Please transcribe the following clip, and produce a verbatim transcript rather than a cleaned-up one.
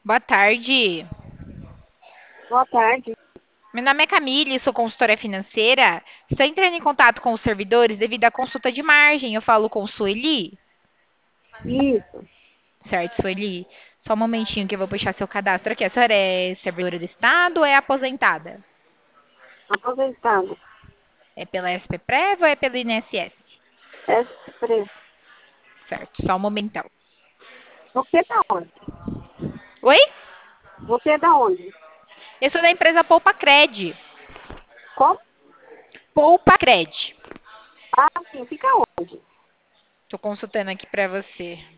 Boa tarde. Boa tarde. Meu nome é Camille, sou consultora financeira. Estou entrando em contato com os servidores devido à consulta de margem. Eu falo com Sueli. Isso, Certo, Sueli? Só um momentinho que eu vou puxar seu cadastro aqui. A senhora é servidora do Estado ou é aposentada? aposentado. É pela S P Prev ou é pelo I N S S? Esse preço. Certo, só um momentão. Você é da onde? Oi? Você é da onde? Eu sou da empresa Poupa Cred. Como? Poupa Cred. Ah, sim, fica onde? Tô consultando aqui pra você.